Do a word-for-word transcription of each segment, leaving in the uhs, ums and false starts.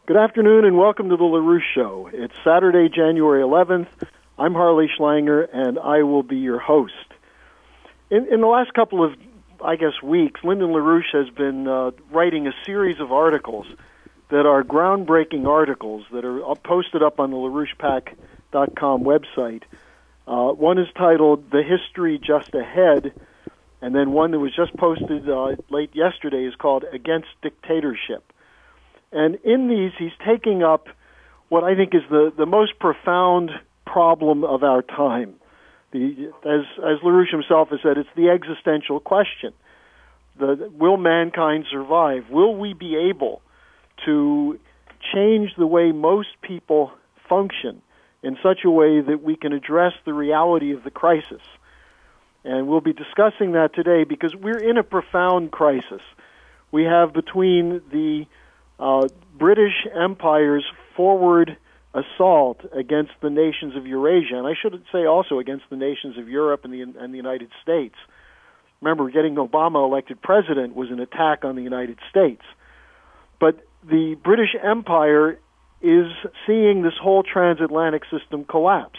Good afternoon and welcome to the LaRouche Show. It's Saturday, January eleventh. I'm Harley Schlanger and I will be your host. In, in the last couple of, I guess, weeks, Lyndon LaRouche has been uh, writing a series of articles that are groundbreaking articles that are posted up on the LaRouche Pac dot com website. Uh, one is titled The History Just Ahead, and then one that was just posted uh, late yesterday is called Against Dictatorship. And in these, he's taking up what I think is the, the most profound problem of our time. The, as, as LaRouche himself has said, it's the existential question. The, will mankind survive? Will we be able to change the way most people function in such a way that we can address the reality of the crisis? And we'll be discussing that today because we're in a profound crisis. We have between the Uh, British Empire's forward assault against the nations of Eurasia, and I should say also against the nations of Europe and the, and the United States. Remember, getting Obama elected president was an attack on the United States. But the British Empire is seeing this whole transatlantic system collapse.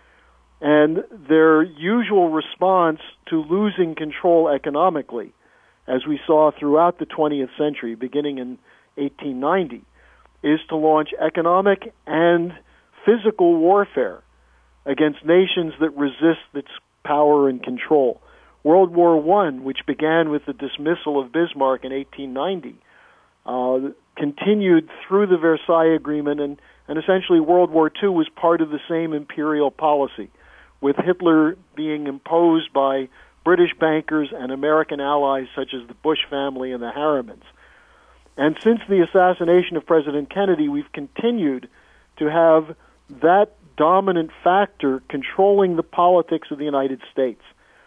And their usual response to losing control economically, as we saw throughout the twentieth century, beginning in eighteen ninety, is to launch economic and physical warfare against nations that resist its power and control. World War One, which began with the dismissal of Bismarck in eighteen ninety, uh, continued through the Versailles Agreement, and, and essentially World War Two was part of the same imperial policy, with Hitler being imposed by British bankers and American allies such as the Bush family and the Harrimans. And since the assassination of President Kennedy, we've continued to have that dominant factor controlling the politics of the United States.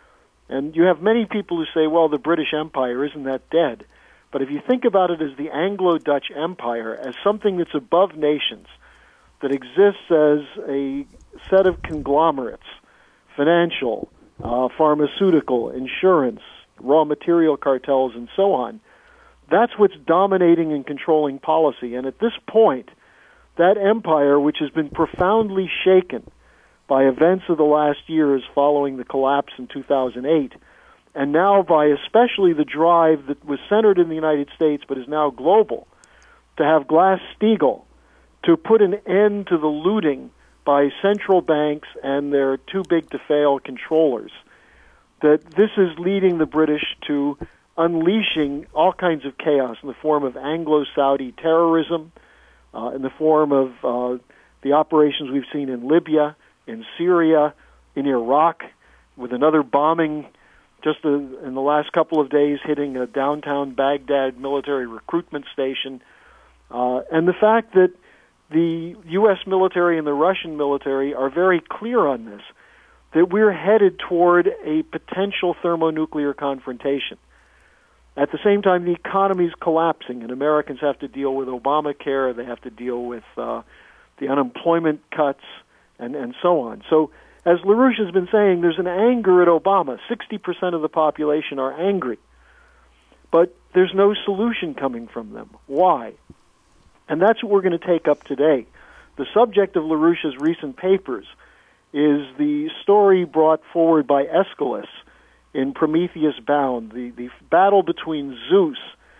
And you have many people who say, well, the British Empire, isn't that dead? But if you think about it as the Anglo-Dutch Empire, as something that's above nations, that exists as a set of conglomerates, financial, uh, pharmaceutical, insurance, raw material cartels, and so on, that's what's dominating and controlling policy. And at this point, that empire, which has been profoundly shaken by events of the last years following the collapse in two thousand eight, and now by especially the drive that was centered in the United States but is now global, to have Glass-Steagall to put an end to the looting by central banks and their too-big-to-fail controllers, that this is leading the British to unleashing all kinds of chaos in the form of Anglo-Saudi terrorism, uh, in the form of uh, the operations we've seen in Libya, in Syria, in Iraq, with another bombing just uh, in the last couple of days hitting a downtown Baghdad military recruitment station, uh, and the fact that the U S military and the Russian military are very clear on this, that we're headed toward a potential thermonuclear confrontation. At the same time, the economy is collapsing, and Americans have to deal with Obamacare, they have to deal with uh, the unemployment cuts, and, and so on. So, as LaRouche has been saying, there's an anger at Obama. sixty percent of the population are angry. But there's no solution coming from them. Why? And that's what we're going to take up today. The subject of LaRouche's recent papers is the story brought forward by Aeschylus in Prometheus Bound, the, the battle between Zeus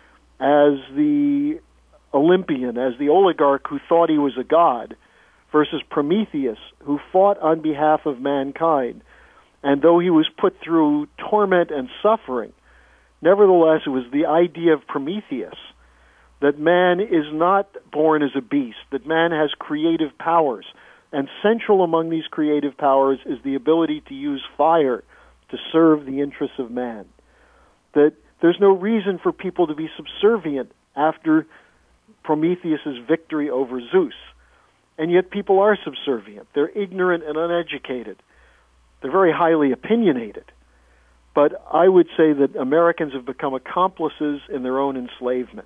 as the Olympian, as the oligarch who thought he was a god, versus Prometheus, who fought on behalf of mankind. And though he was put through torment and suffering, nevertheless it was the idea of Prometheus, that man is not born as a beast, that man has creative powers, and central among these creative powers is the ability to use fire to serve the interests of man. That there's no reason for people to be subservient after Prometheus's victory over Zeus. And yet people are subservient. They're ignorant and uneducated. They're very highly opinionated. But I would say that Americans have become accomplices in their own enslavement.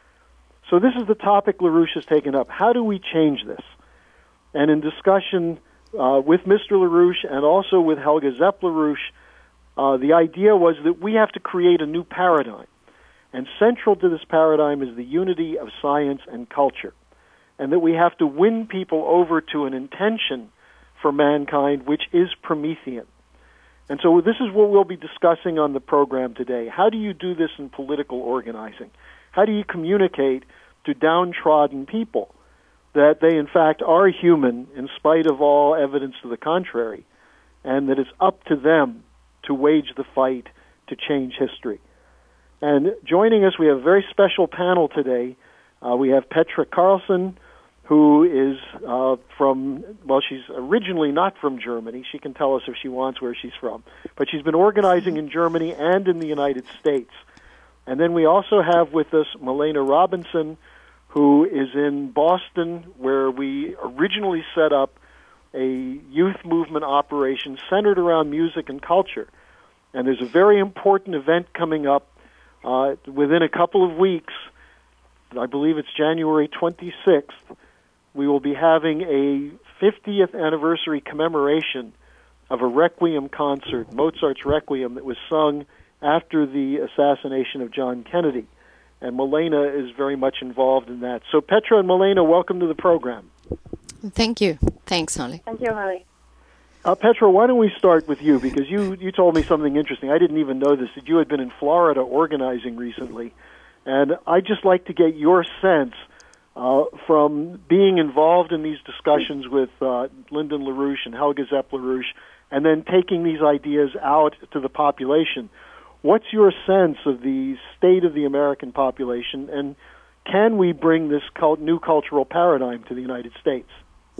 So this is the topic LaRouche has taken up. How do we change this? And in discussion uh, with Mister LaRouche and also with Helga Zepp-LaRouche, Uh, the idea was that we have to create a new paradigm. And central to this paradigm is the unity of science and culture. and that we have to win people over to an intention for mankind which is Promethean. And so this is what we'll be discussing on the program today. How do you do this in political organizing? How do you communicate to downtrodden people that they, in fact, are human in spite of all evidence to the contrary, and that it's up to them to wage the fight to change history? And joining us, we have a very special panel today. Uh, we have Petra Carlsson, who is uh, from, well, she's originally not from Germany. She can tell us if she wants where she's from. But she's been organizing in Germany and in the United States. And then we also have with us Malena Robinson, who is in Boston, where we originally set up a youth movement operation centered around music and culture. And there's a very important event coming up uh, within a couple of weeks. I believe it's January twenty-sixth. We will be having a fiftieth anniversary commemoration of a Requiem concert, Mozart's Requiem, that was sung after the assassination of John Kennedy. And Malena is very much involved in that. So Petra and Malena, welcome to the program. Thank you. Thanks, Holly. Thank you, Holly. Uh, Petra, why don't we start with you, because you, you told me something interesting. I didn't even know this, that you had been in Florida organizing recently. And I'd just like to get your sense uh, from being involved in these discussions with uh, Lyndon LaRouche and Helga Zepp-LaRouche, and then taking these ideas out to the population. What's your sense of the state of the American population, and can we bring this cult- new cultural paradigm to the United States?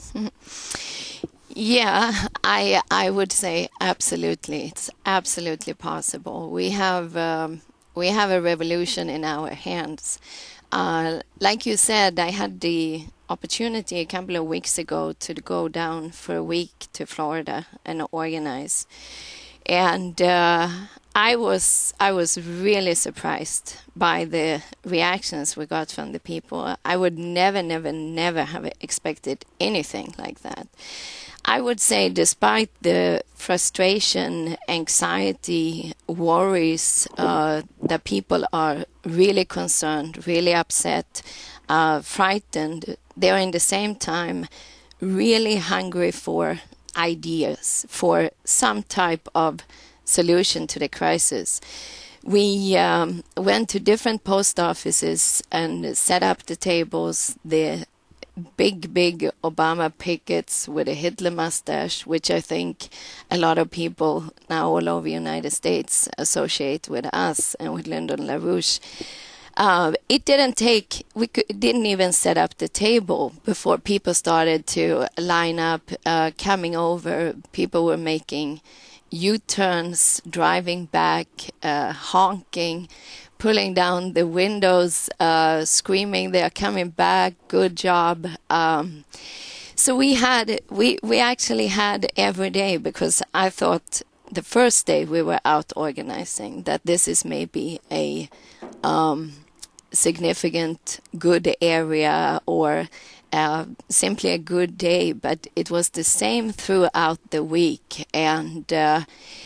Yeah, I I would say absolutely. It's absolutely possible. We have um, we have a revolution in our hands. Uh, like you said, I had the opportunity a couple of weeks ago to go down for a week to Florida and organize, and uh, I was I was really surprised by the reactions we got from the people. I would never, never, never have expected anything like that. I would say, despite the frustration, anxiety, worries, uh, that people are really concerned, really upset, uh, frightened, they're in the same time really hungry for ideas, for some type of solution to the crisis. We um, went to different post offices and set up the tables, the big, big Obama pickets with a Hitler mustache, which I think a lot of people now all over the United States associate with us and with Lyndon LaRouche. Uh, it didn't take, we could, didn't even set up the table before people started to line up, uh, coming over. People were making U-turns, driving back, uh, honking, pulling down the windows, uh, screaming, "They are coming back! Good job!" Um, so we had, we we actually had every day, because I thought the first day we were out organizing that this is maybe a um, significant good area or uh, simply a good day, but it was the same throughout the week. And uh,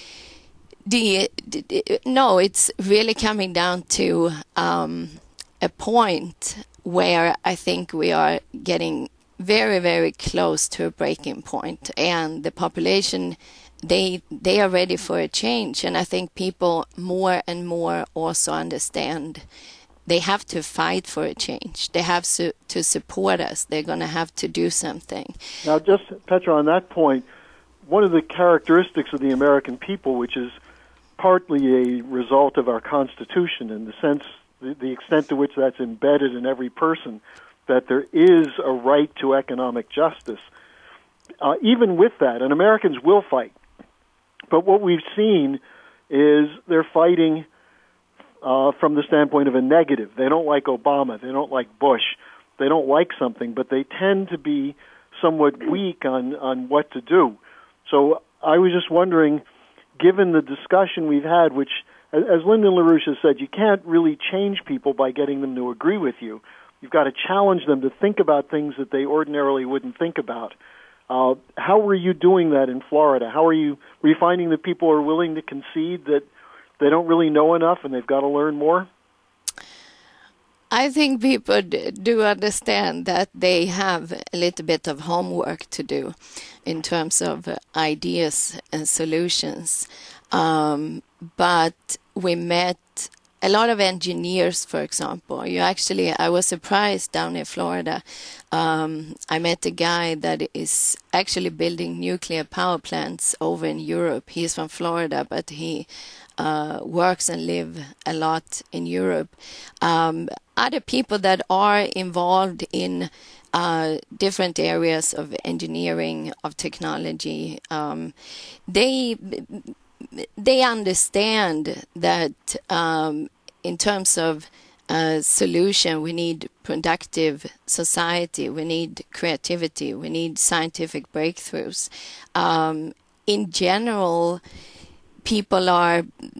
the, the no, it's really coming down to um, a point where I think we are getting very, very close to a breaking point, and the population, they they are ready for a change. And I think people more and more also understand they have to fight for a change. They have to, to support us. They're going to have to do something. Now, just, Petra, on that point, one of the characteristics of the American people, which is partly a result of our Constitution in the sense, the, the extent to which that's embedded in every person, that there is a right to economic justice. Uh, even with that, and Americans will fight, but what we've seen is they're fighting uh, from the standpoint of a negative. They don't like Obama. They don't like Bush. They don't like something, but they tend to be somewhat weak on, on what to do. So I was just wondering, given the discussion we've had, which, as Lyndon LaRouche has said, you can't really change people by getting them to agree with you. You've got to challenge them to think about things that they ordinarily wouldn't think about. Uh, how were you doing that in Florida? How are you, were you finding that people are willing to concede that they don't really know enough and they've got to learn more? I think people do understand that they have a little bit of homework to do in terms of ideas and solutions. Um, but we met a lot of engineers, for example. You actually, I was surprised down in Florida. Um, I met a guy that is actually building nuclear power plants over in Europe. He's from Florida, but he uh, works and lives a lot in Europe. Um, other people that are involved in uh, different areas of engineering, of technology, um, they they understand that um, in terms of uh, solution, we need productive society, we need creativity, we need scientific breakthroughs. Um, in general, people are,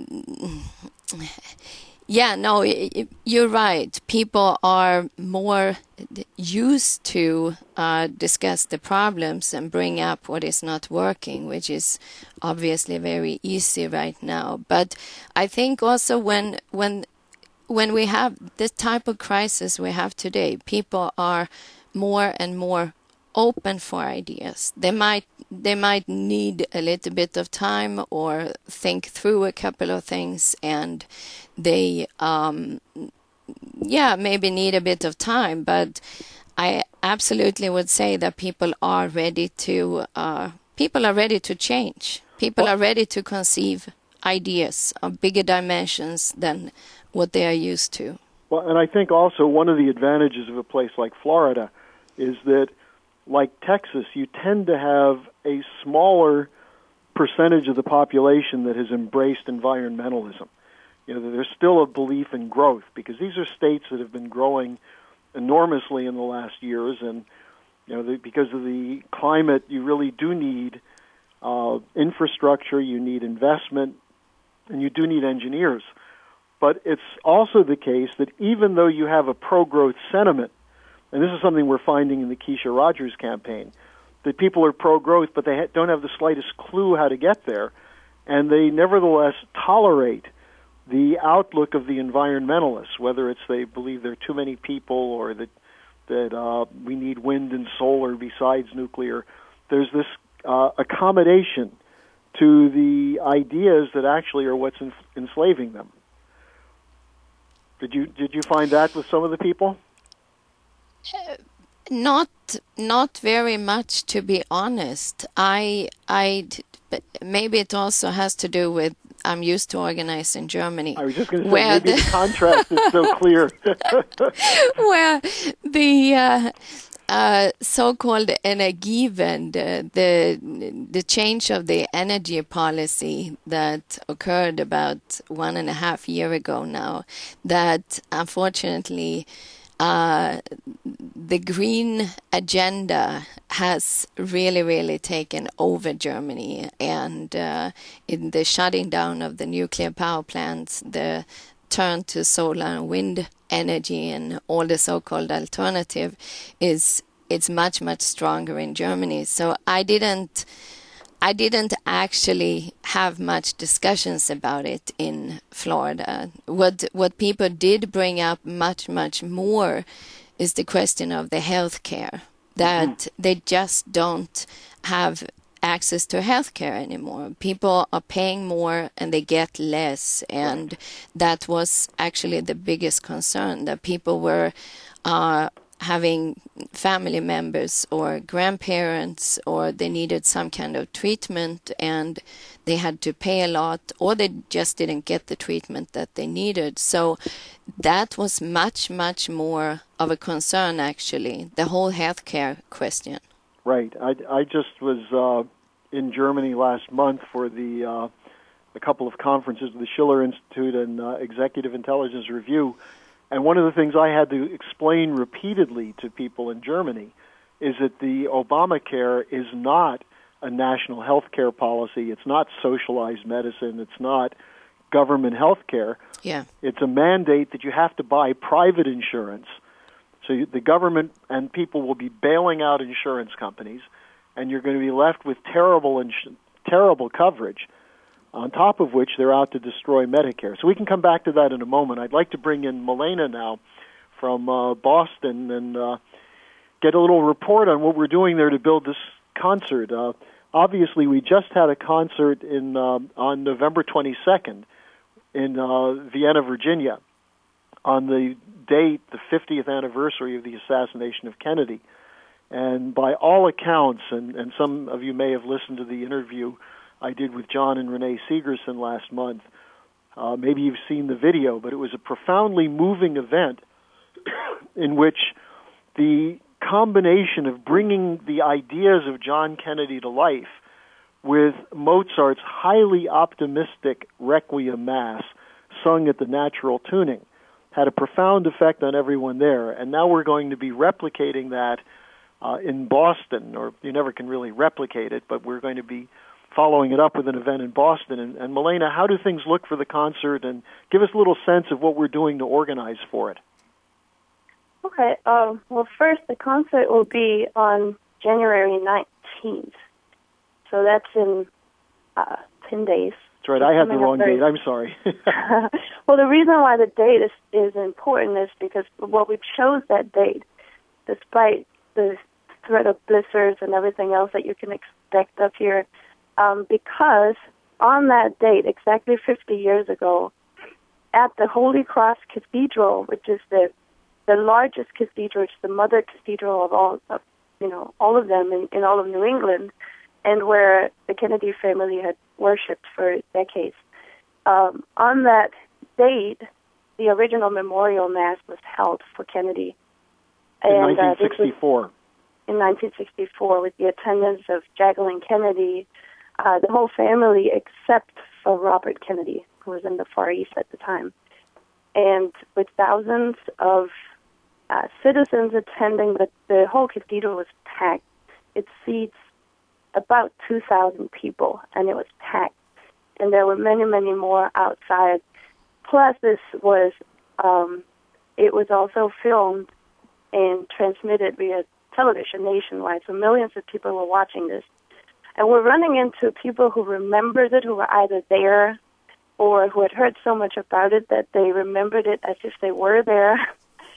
yeah, no, you're right. People are more used to uh, discuss the problems and bring up what is not working, which is obviously very easy right now. But I think also when when when we have this type of crisis we have today, people are more and more open for ideas. They might they might need a little bit of time or think through a couple of things, and they um, yeah maybe need a bit of time. But I absolutely would say that people are ready to uh, people are ready to change. People are ready to conceive ideas of bigger dimensions than what they are used to. Well, and I think also one of the advantages of a place like Florida is that, like Texas, you tend to have a smaller percentage of the population that has embraced environmentalism. You know, there's still a belief in growth because these are states that have been growing enormously in the last years, and you know, the, because of the climate, you really do need uh, infrastructure, you need investment, and you do need engineers. But it's also the case that even though you have a pro-growth sentiment, and this is something we're finding in the Keisha Rogers campaign, that people are pro-growth, but they ha- don't have the slightest clue how to get there, and they nevertheless tolerate the outlook of the environmentalists, whether it's they believe there are too many people or that that uh, we need wind and solar besides nuclear. There's this uh, accommodation to the ideas that actually are what's en- enslaving them. Did you did you find that with some of the people? Uh, not not very much, to be honest. I I maybe it also has to do with I'm used to organize in Germany. I was just going to say maybe the, the contrast is so clear. Where the uh, uh, so-called Energiewende, the the change of the energy policy that occurred about one and a half year ago now, that unfortunately uh, the green agenda has really, really taken over Germany, and uh, in the shutting down of the nuclear power plants, the turn to solar and wind energy and all the so-called alternative is it's much, much stronger in Germany. So I didn't I didn't actually have much discussions about it in Florida. What what people did bring up much, much more is the question of the health care, that mm-hmm. they just don't have access to health care anymore. People are paying more and they get less, and right. that was actually the biggest concern, that people were uh, having family members or grandparents, or they needed some kind of treatment and they had to pay a lot, or they just didn't get the treatment that they needed. So that was much, much more of a concern, actually, the whole healthcare question. Right. I, I just was uh, in Germany last month for the uh, a couple of conferences, the Schiller Institute and uh, Executive Intelligence Review. And one of the things I had to explain repeatedly to people in Germany is that the Obamacare is not a national health care policy. It's not socialized medicine. It's not government health care. Yeah. It's a mandate that you have to buy private insurance. So the government and people will be bailing out insurance companies, and you're going to be left with terrible, ins- terrible coverage, on top of which they're out to destroy Medicare. So we can come back to that in a moment. I'd like to bring in Milena now from uh, Boston and uh, get a little report on what we're doing there to build this concert. Uh, obviously, we just had a concert in uh, on November twenty-second in uh, Vienna, Virginia, on the date, the fiftieth anniversary of the assassination of Kennedy. And by all accounts, and, and some of you may have listened to the interview I did with John and Renee Segerson last month, uh, maybe you've seen the video, but it was a profoundly moving event in which the combination of bringing the ideas of John Kennedy to life with Mozart's highly optimistic Requiem Mass sung at the natural tuning had a profound effect on everyone there. And now we're going to be replicating that uh, in Boston, or you never can really replicate it, but we're going to be following it up with an event in Boston. And, and Milena, how do things look for the concert? And give us a little sense of what we're doing to organize for it. Okay. Um, well, first, the concert will be on January nineteenth. So that's in uh, ten days. That's right. I had the wrong date. I'm sorry. Well, the reason why the date is, is important is because, well, we chose that date despite the threat of blizzards and everything else that you can expect up here, um, because on that date, exactly fifty years ago, at the Holy Cross Cathedral, which is the the largest cathedral, it's the mother cathedral of all, of, you know, all of them in, in all of New England, and where the Kennedy family had worshipped for decades. Um, on that date, the original memorial mass was held for Kennedy. In and, nineteen sixty-four. Uh, in nineteen sixty-four, with the attendance of Jacqueline Kennedy, uh, the whole family except for Robert Kennedy, who was in the Far East at the time. And with thousands of uh, citizens attending, the, the whole cathedral was packed. It seats about two thousand people, and it was packed. And there were many, many more outside. Plus, this was, um, it was also filmed and transmitted via television nationwide, so millions of people were watching this. And we're running into people who remembered it, who were either there or who had heard so much about it that they remembered it as if they were there.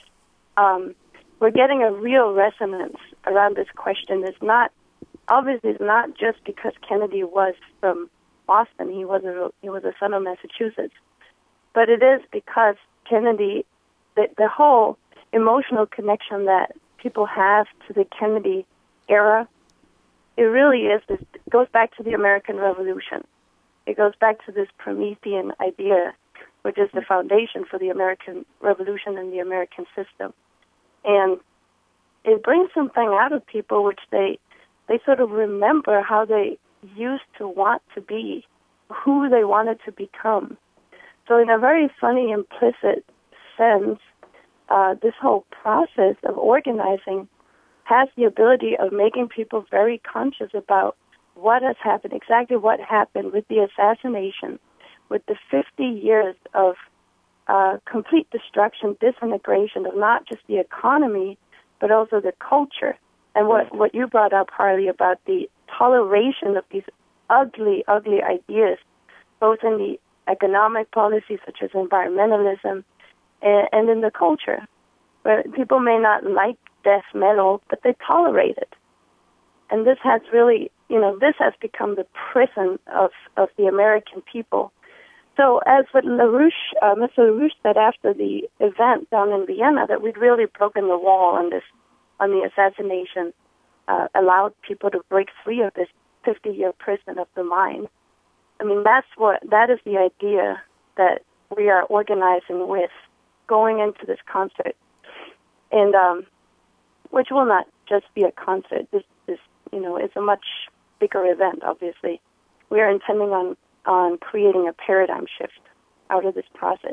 Um, we're getting a real resonance around this question. It's not, obviously, it's not just because Kennedy was from Boston. He was a, he was a son of Massachusetts. But it is because Kennedy, the, the whole emotional connection that people have to the Kennedy era, it really is, it goes back to the American Revolution. It goes back to this Promethean idea, which is the foundation for the American Revolution and the American system. And it brings something out of people which they they sort of remember how they used to want to be, who they wanted to become. So in a very funny, implicit sense, uh, this whole process of organizing has the ability of making people very conscious about what has happened, exactly what happened with the assassination, with the fifty years of uh, complete destruction, disintegration of not just the economy, but also the culture. And what, what you brought up, Harley, about the toleration of these ugly, ugly ideas, both in the economic policies such as environmentalism and, and in the culture, where people may not like death metal, but they tolerate it. And this has really, you know, this has become the prison of, of the American people. So as what LaRouche, uh, Mister LaRouche said after the event down in Vienna, that we'd really broken the wall on this, on the assassination, uh, allowed people to break free of this fifty-year prison of the mind. I mean, that's what, that is the idea that we are organizing with going into this concert. And, um, which will not just be a concert. This, this, you know, it's a much bigger event, obviously. We are intending on, on creating a paradigm shift out of this process.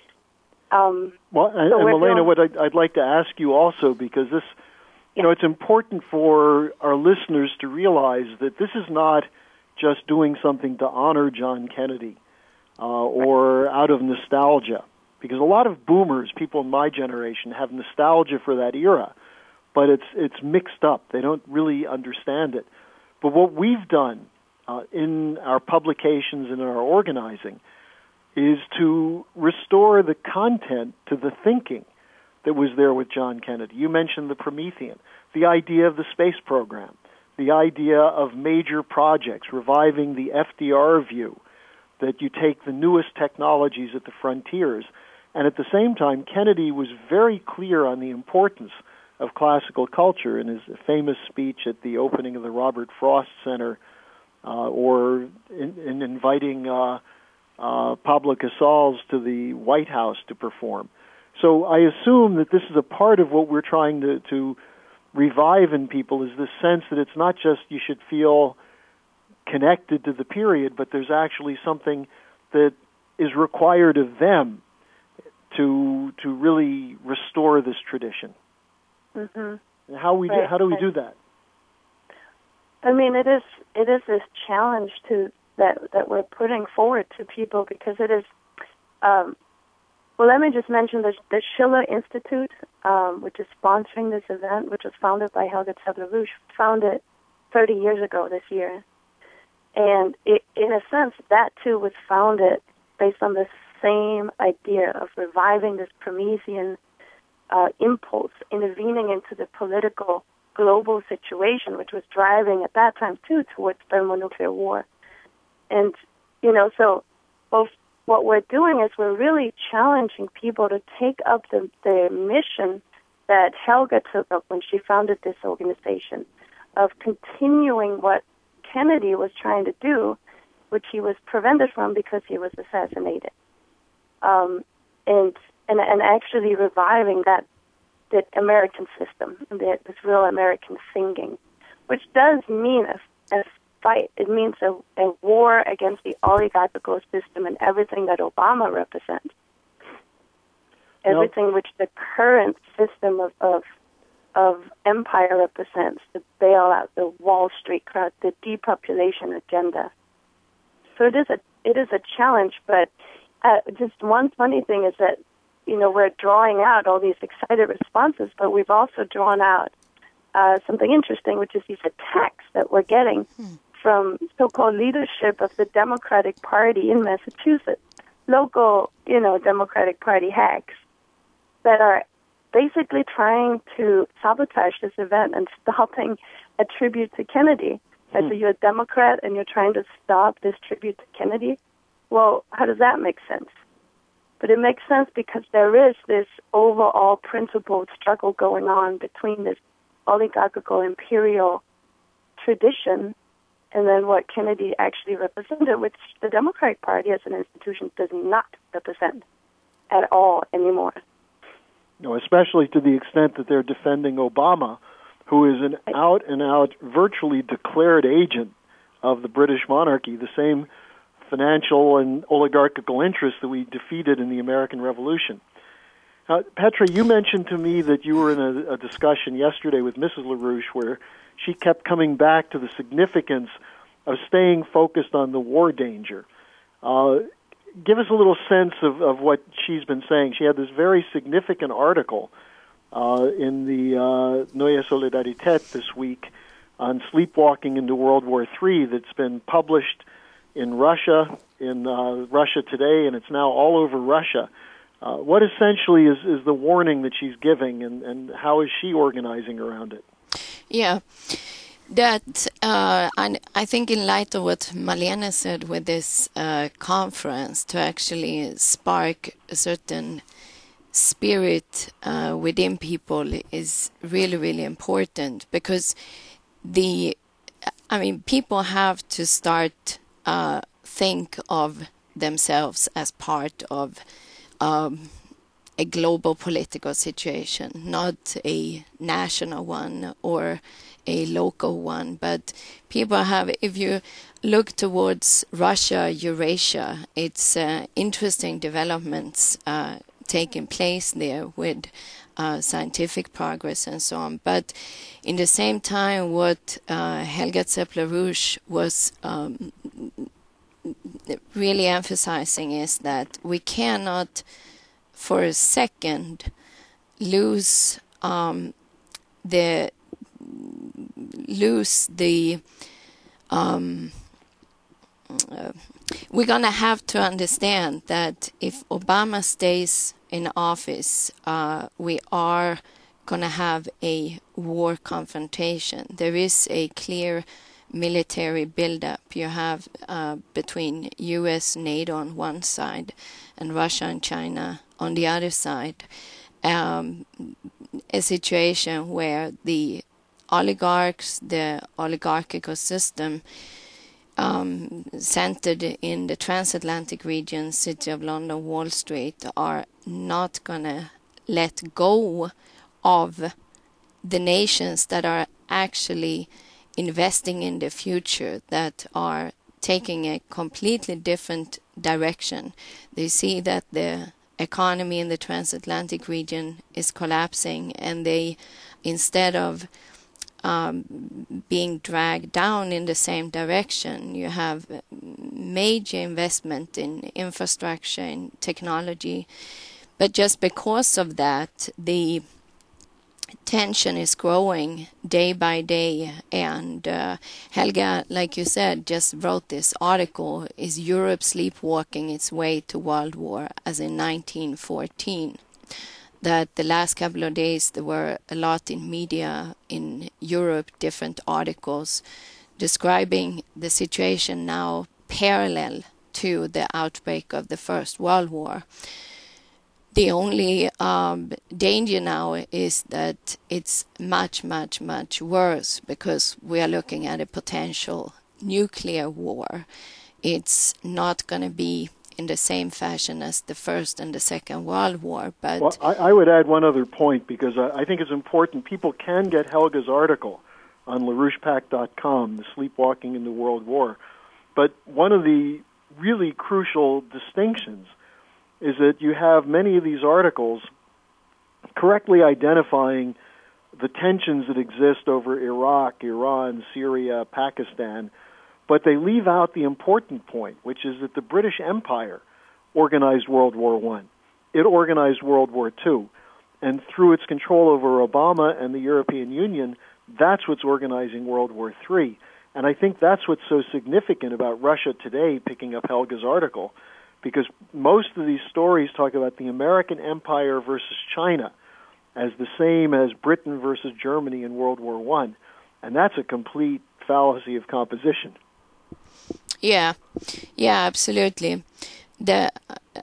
Um, well, and, so and Milena, doing, what I'd, I'd like to ask you also, because this, you yeah. know, it's important for our listeners to realize that this is not just doing something to honor John Kennedy uh, or right. out of nostalgia, because a lot of boomers, people in my generation, have nostalgia for that era, but it's it's mixed up. They don't really understand it. But what we've done uh, in our publications and in our organizing is to restore the content to the thinking that was there with John Kennedy. You mentioned the Promethean, the idea of the space program, the idea of major projects, reviving the F D R view, that you take the newest technologies at the frontiers. And at the same time, Kennedy was very clear on the importance of classical culture in his famous speech at the opening of the Robert Frost Center, uh, or in, in inviting uh, uh, Pablo Casals to the White House to perform. So I assume that this is a part of what we're trying to, to revive in people, is this sense that it's not just you should feel connected to the period, but there's actually something that is required of them to to really restore this tradition. Mm-hmm. And how we right. do, how do we do that? I mean, it is it is this challenge to that that we're putting forward to people, because it is. Um, well, let me just mention the the Schiller Institute, um, which is sponsoring this event, which was founded by Helga Zepp-LaRouche, founded thirty years ago this year. And it, in a sense, that too was founded based on the same idea of reviving this Promethean uh, impulse, intervening into the political global situation, which was driving at that time too towards thermonuclear war. And, you know, so both what we're doing is we're really challenging people to take up the, the mission that Helga took up when she founded this organization, of continuing what Kennedy was trying to do, which he was prevented from because he was assassinated, um, and and and actually reviving that that American system, that this real American thinking, which does mean a, a fight. It means a, a war against the oligarchical system and everything that Obama represents, everything which the current system of, of of empire represents, the bailout, the Wall Street crowd, the depopulation agenda. So it is a it is a challenge, but uh, just one funny thing is that, you know, we're drawing out all these excited responses, but we've also drawn out uh, something interesting, which is these attacks that we're getting hmm. from so-called leadership of the Democratic Party in Massachusetts, local, you know, Democratic Party hacks that are basically trying to sabotage this event and stopping a tribute to Kennedy. Hmm. So you're a Democrat and you're trying to stop this tribute to Kennedy. Well, how does that make sense? But it makes sense because there is this overall principled struggle going on between this oligarchical imperial tradition and then what Kennedy actually represented, which the Democratic Party as an institution does not represent at all anymore. No, especially to the extent that they're defending Obama, who is an out-and-out, virtually declared agent of the British monarchy, the same financial and oligarchical interests that we defeated in the American Revolution. Uh, Petra, you mentioned to me that you were in a, a discussion yesterday with Missus LaRouche where she kept coming back to the significance of staying focused on the war danger. Uh, give us a little sense of, of what she's been saying. She had this very significant article uh, in the uh, Neue Solidarität this week on sleepwalking into World War Three that's been published in Russia, in uh, Russia Today, and it's now all over Russia. Uh, what essentially is, is the warning that she's giving, and, and how is she organizing around it? Yeah, that uh, I, I think in light of what Malene said with this uh, conference, to actually spark a certain spirit uh, within people is really, really important, because the, I mean, people have to start uh, think of themselves as part of um, a global political situation, not a national one or a local one. But people have, if you look towards Russia, Eurasia, it's uh, interesting developments uh, taking place there with uh, scientific progress and so on. But in the same time, what uh, Helga Zepp-LaRouche was um, really emphasizing is that we cannot for a second lose um, the lose the um, uh, we're gonna have to understand that if Obama stays in office, uh, we are going to have a war confrontation. There is a clear military buildup. You have uh, between U S, NATO on one side, and Russia and China on the other side, um, a situation where the oligarchs, the oligarchical system, um, centered in the transatlantic region, City of London, Wall Street, are not going to let go of the nations that are actually investing in the future, that are taking a completely different direction. They see that the economy in the transatlantic region is collapsing, and they, instead of um, being dragged down in the same direction, you have major investment in infrastructure and technology. But just because of that, the tension is growing day by day, and uh, Helga, like you said, just wrote this article, Is Europe Sleepwalking Its Way to World War, as in nineteen fourteen? That the last couple of days there were a lot in media in Europe, different articles describing the situation now parallel to the outbreak of the First World War. The only um, danger now is that it's much, much, much worse, because we are looking at a potential nuclear war. It's not going to be in the same fashion as the First and the Second World War. But well, I, I would add one other point, because I, I think it's important. People can get Helga's article on LaRouche Pact dot com, The Sleepwalking in the World War. But one of the really crucial distinctions is that you have many of these articles correctly identifying the tensions that exist over Iraq, Iran, Syria, Pakistan, but they leave out the important point, which is that the British Empire organized World War One. It organized World War Two. And through its control over Obama and the European Union, that's what's organizing World War Three. And I think that's what's so significant about Russia today, picking up Helga's article, because most of these stories talk about the American empire versus China as the same as Britain versus Germany in World War One, and that's a complete fallacy of composition. Yeah, yeah, absolutely. The uh,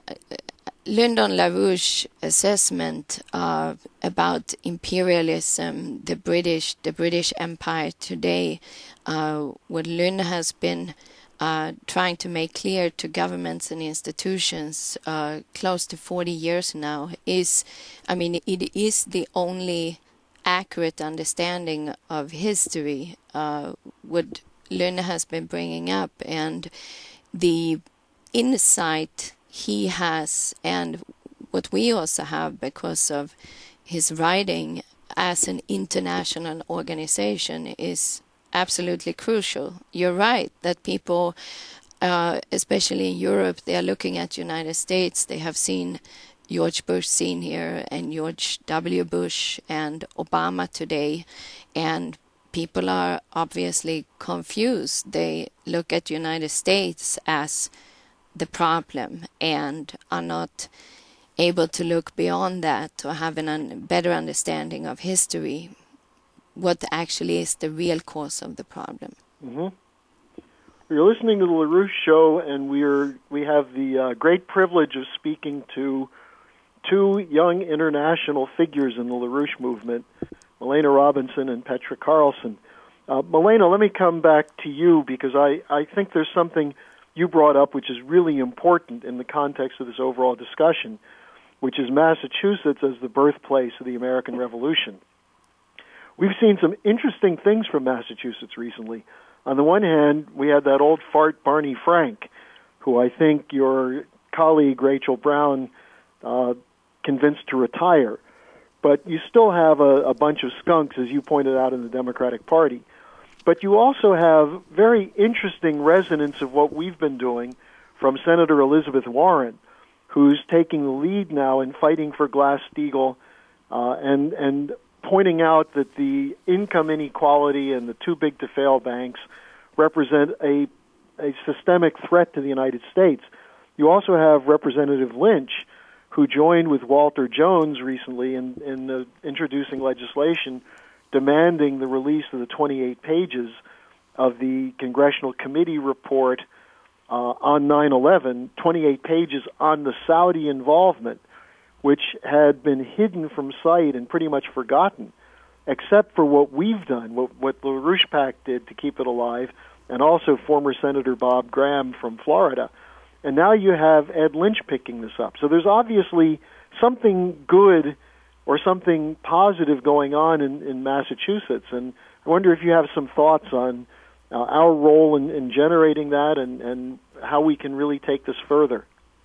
Lyndon LaRouche assessment uh, about imperialism, the British, the British Empire today, uh, what Lynn has been Uh, trying to make clear to governments and institutions uh, close to forty years now is, I mean, it is the only accurate understanding of history, uh, what Lynn has been bringing up, and the insight he has, and what we also have because of his writing as an international organization, is absolutely crucial. You're right that people, uh, especially in Europe, they are looking at United States. They have seen George Bush Senior and George W. Bush and Obama today, and people are obviously confused. They look at United States as the problem and are not able to look beyond that to have a un- better understanding of history, what actually is the real cause of the problem. Mm-hmm. You're listening to the LaRouche Show, and we're we have the uh, great privilege of speaking to two young international figures in the LaRouche movement, Malena Robinson and Petra Carlson. Uh, Malena, let me come back to you, because I, I think there's something you brought up which is really important in the context of this overall discussion, which is Massachusetts as the birthplace of the American Revolution. We've seen some interesting things from Massachusetts recently. On the one hand, we had that old fart Barney Frank, who I think your colleague Rachel Brown uh, convinced to retire. But you still have a, a bunch of skunks, as you pointed out, in the Democratic Party. But you also have very interesting resonance of what we've been doing from Senator Elizabeth Warren, who's taking the lead now in fighting for Glass-Steagall uh, and and pointing out that the income inequality and the too-big-to-fail banks represent a, a systemic threat to the United States. You also have Representative Lynch, who joined with Walter Jones recently in, in uh, introducing legislation demanding the release of the twenty-eight pages of the Congressional Committee report uh, on nine eleven, twenty-eight pages on the Saudi involvement, which had been hidden from sight and pretty much forgotten, except for what we've done, what, what LaRouche PAC did to keep it alive, and also former Senator Bob Graham from Florida. And now you have Ed Lynch picking this up. So there's obviously something good or something positive going on in, in Massachusetts. And I wonder if you have some thoughts on uh, our role in, in generating that and, and how we can really take this further.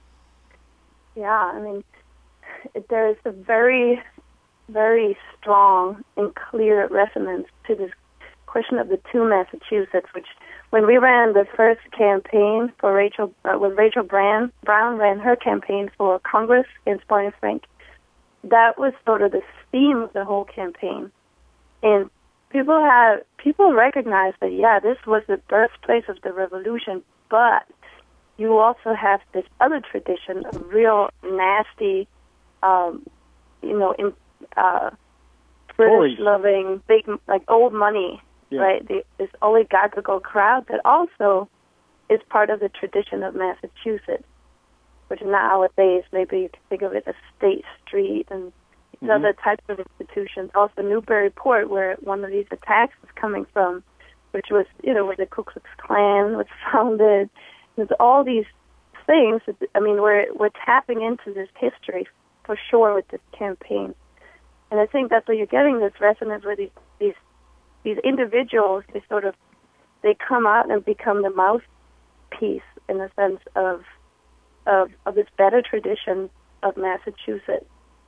Yeah, I mean, there is a very, very strong and clear resonance to this question of the two Massachusetts, which when we ran the first campaign for Rachel, uh, when Rachel Brown, Brown ran her campaign for Congress against Barney Frank, that was sort of the theme of the whole campaign. And people have people recognize that, yeah, this was the birthplace of the revolution, but you also have this other tradition of real nasty, um, you know, in, uh, British-loving, big, like old money. Yeah. Right, the, this oligarchical crowd that also is part of the tradition of Massachusetts, which nowadays maybe you can think of it as State Street and these mm-hmm. other types of institutions. Also Newburyport, where one of these attacks is coming from, which was, you know, where the Ku Klux Klan was founded. There's all these things. That, I mean, we're we're tapping into this history for sure with this campaign, and I think that's where you're getting this resonance with these these. These individuals, they sort of, they come out and become the mouthpiece in the sense of, of, of this better tradition of Massachusetts.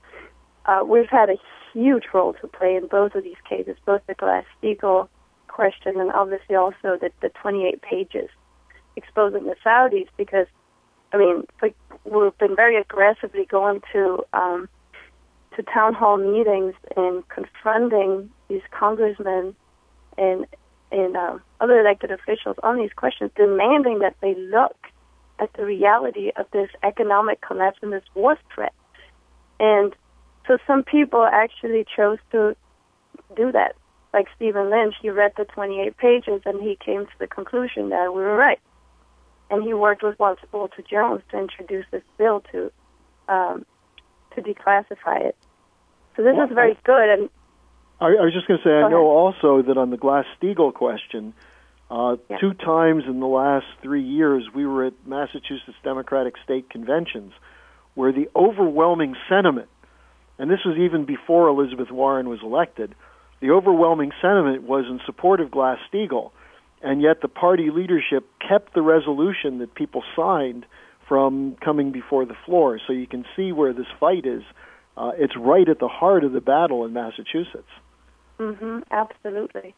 Uh, we've had a huge role to play in both of these cases, both the Glass-Steagall question and obviously also the, the twenty-eight pages exposing the Saudis, because, I mean, we've been very aggressively going to um, to town hall meetings and confronting these congressmen and and uh, other elected officials on these questions, demanding that they look at the reality of this economic collapse and this war threat. And so some people actually chose to do that. Like Stephen Lynch, he read the twenty-eight pages and he came to the conclusion that we were right. And he worked with Walter, Walter Jones to introduce this bill to um, to declassify it. So this well, is very good. And I, I was just going to say, I know also that on the Glass-Steagall question, uh, yeah. two times in the last three years, we were at Massachusetts Democratic State Conventions, where the overwhelming sentiment, and this was even before Elizabeth Warren was elected, the overwhelming sentiment was in support of Glass-Steagall, and yet the party leadership kept the resolution that people signed from coming before the floor. So you can see where this fight is. Uh, it's right at the heart of the battle in Massachusetts. Mm-hmm, absolutely.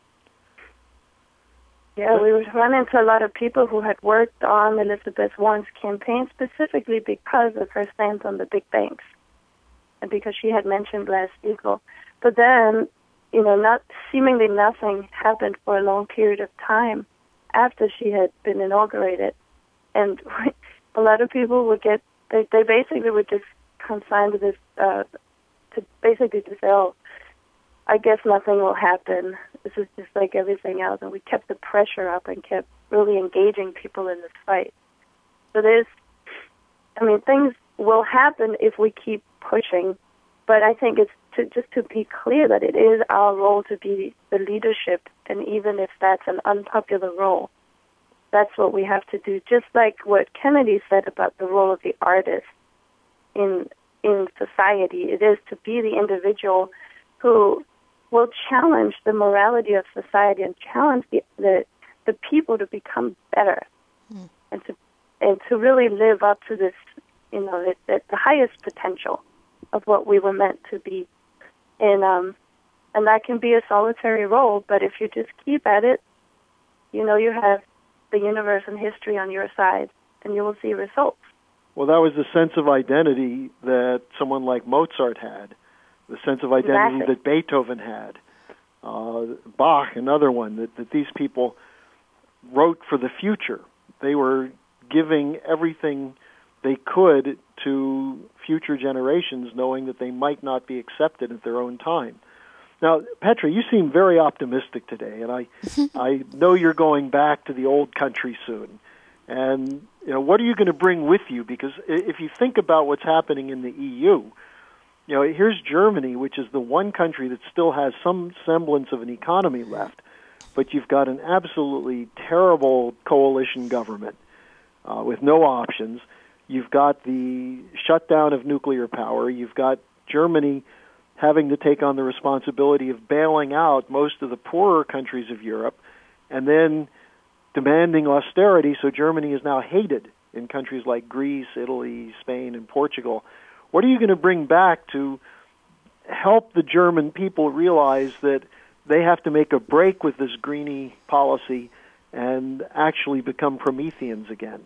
Yeah, we would run into a lot of people who had worked on Elizabeth Warren's campaign specifically because of her stance on the big banks and because she had mentioned Glass-Steagall. But then, you know, not seemingly nothing happened for a long period of time after she had been inaugurated. And a lot of people would get, they, they basically would just consign to this, uh, to basically to say, oh, I guess nothing will happen. This is just like everything else. And we kept the pressure up and kept really engaging people in this fight. So there's, I mean, things will happen if we keep pushing. But I think it's to, just to be clear that it is our role to be the leadership. And even if that's an unpopular role, that's what we have to do. Just like what Kennedy said about the role of the artist in in society, it is to be the individual who will challenge the morality of society and challenge the the, the people to become better mm. and to and to really live up to this, you know, the, the, the highest potential of what we were meant to be. And um, and that can be a solitary role, but if you just keep at it, you know, you have the universe and history on your side, and you will see results. Well, that was the sense of identity that someone like Mozart had, the sense of identity exactly. that Beethoven had, uh, Bach, another one, that, that these people wrote for the future. They were giving everything they could to future generations, knowing that they might not be accepted at their own time. Now, Petra, you seem very optimistic today, and I I know you're going back to the old country soon. And you know, what are you going to bring with you? Because if you think about what's happening in the E U, you know, here's Germany, which is the one country that still has some semblance of an economy left, but you've got an absolutely terrible coalition government uh, with no options. You've got the shutdown of nuclear power. You've got Germany having to take on the responsibility of bailing out most of the poorer countries of Europe, and then demanding austerity, so Germany is now hated in countries like Greece, Italy, Spain, and Portugal. What are you going to bring back to help the German people realize that they have to make a break with this greenie policy and actually become Prometheans again?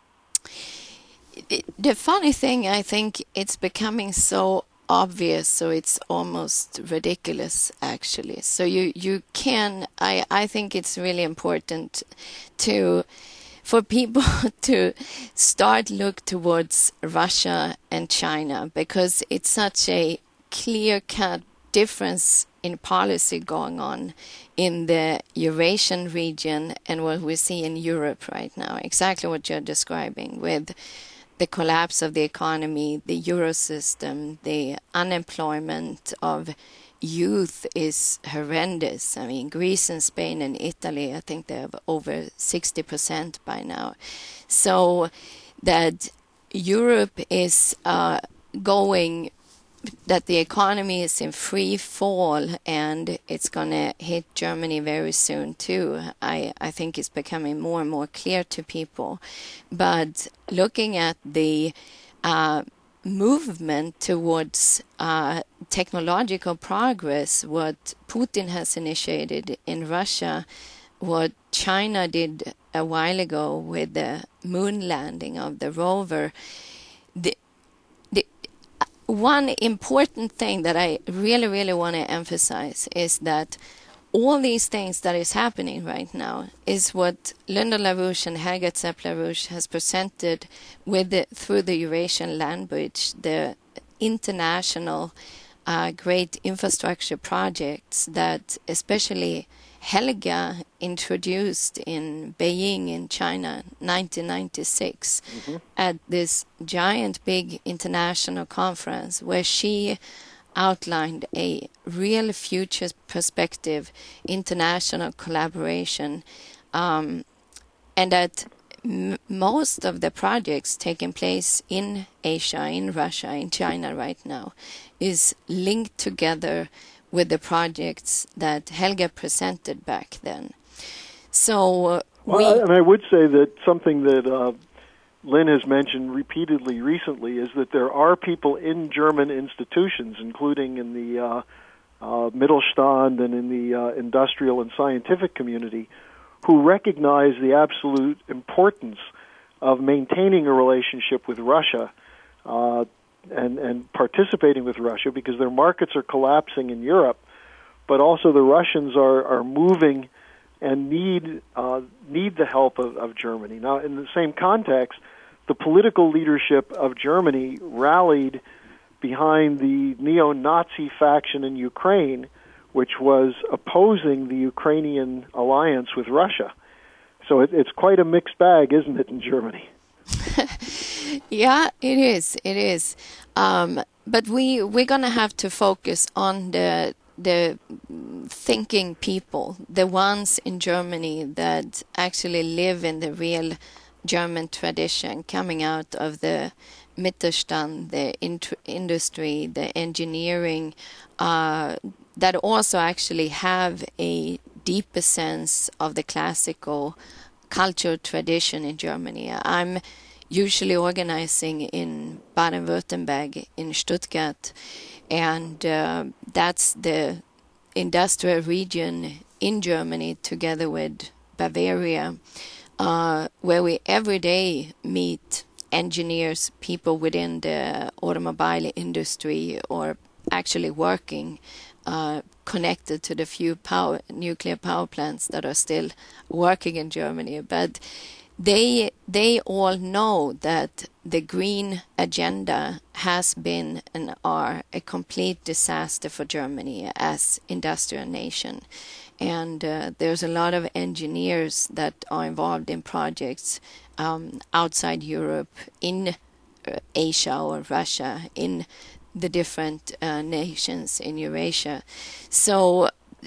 The funny thing, I think it's becoming so obvious, so it's almost ridiculous, actually. So you you can I I think it's really important to for people to start look towards Russia and China, because it's such a clear-cut difference in policy going on in the Eurasian region and what we see in Europe right now. Exactly what you're describing, with the collapse of the economy, the euro system, the unemployment of youth is horrendous. I mean, Greece and Spain and Italy, I think they have over sixty percent by now. So that Europe is uh, going, that the economy is in free fall, and it's going to hit Germany very soon too. I, I think it's becoming more and more clear to people. But looking at the uh, movement towards uh, technological progress, what Putin has initiated in Russia, what China did a while ago with the moon landing of the rover, the one important thing that I really, really want to emphasize is that all these things that is happening right now is what Linda LaRouche and Helga Zepp-LaRouche has presented with the, through the Eurasian Land Bridge, the international uh, great infrastructure projects that especially Helga introduced in Beijing in China nineteen ninety-six mm-hmm. at this giant big international conference, where she outlined a real future perspective international collaboration, um, and that m- most of the projects taking place in Asia, in Russia, in China right now is linked together with the projects that Helga presented back then. So uh, well, we... I, and I would say that something that uh, Lynn has mentioned repeatedly recently is that there are people in German institutions, including in the uh, uh, Mittelstand and in the uh, industrial and scientific community, who recognize the absolute importance of maintaining a relationship with Russia uh, and, and participating with Russia, because their markets are collapsing in Europe, but also the Russians are, are moving and need uh, need the help of, of Germany. Now, in the same context, the political leadership of Germany rallied behind the neo-Nazi faction in Ukraine, which was opposing the Ukrainian alliance with Russia. So it, it's quite a mixed bag, isn't it, in Germany? Yeah, it is. It is. Um, but we we're gonna have to focus on the the thinking people, the ones in Germany that actually live in the real German tradition, coming out of the Mittelstand, the int- industry, the engineering, uh, that also actually have a deeper sense of the classical cultural tradition in Germany. I'm usually organizing in Baden-Württemberg, in Stuttgart, and uh, that's the industrial region in Germany together with Bavaria, uh, where we every day meet engineers, people within the automobile industry or actually working uh, connected to the few power nuclear power plants that are still working in Germany. But they they all know that the green agenda has been and are a complete disaster for Germany as industrial nation. And uh, there's a lot of engineers that are involved in projects um, outside Europe, in uh, Asia or Russia, in the different uh, nations in Eurasia. So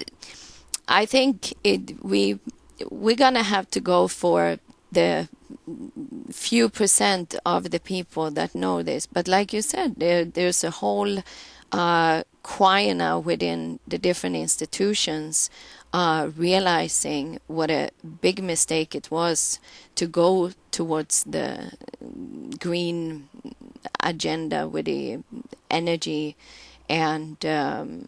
I think it, we, we're going to have to go for the few percent of the people that know this. But like you said, there, there's a whole uh, choir now within the different institutions uh, realizing what a big mistake it was to go towards the green agenda with the energy, and um,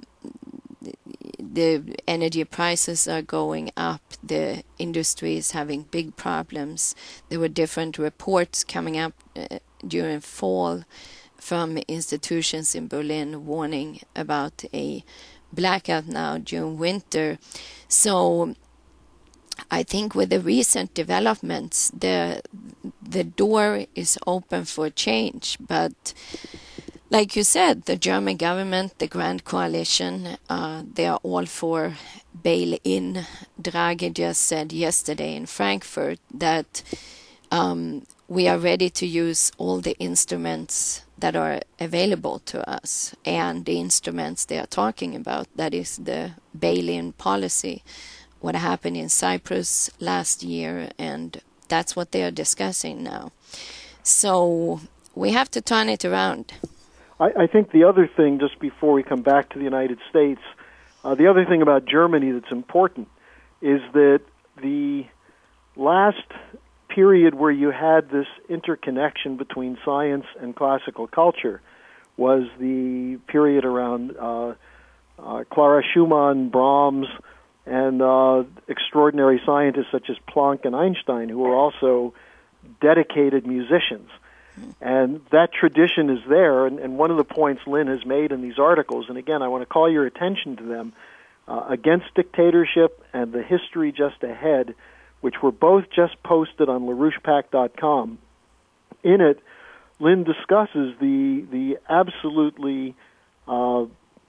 the energy prices are going up. The industry is having big problems. There were different reports coming up uh, during fall from institutions in Berlin warning about a blackout now during winter. So I think with the recent developments, the the door is open for change. But like you said, the German government, the Grand Coalition, uh, they are all for bail-in. Draghi just said yesterday in Frankfurt that um, we are ready to use all the instruments that are available to us. And the instruments they are talking about, that is the bail-in policy, what happened in Cyprus last year, and that's what they are discussing now. So we have to turn it around. I, I think the other thing, just before we come back to the United States, uh, the other thing about Germany that's important is that the last period where you had this interconnection between science and classical culture was the period around uh, uh, Clara Schumann, Brahms, and uh, extraordinary scientists such as Planck and Einstein, who were also dedicated musicians. And that tradition is there, and, and one of the points Lynn has made in these articles, and again, I want to call your attention to them, uh, Against Dictatorship and The History Just Ahead, which were both just posted on LaRouche Pac dot com. In it, Lynn discusses the, the absolutely uh,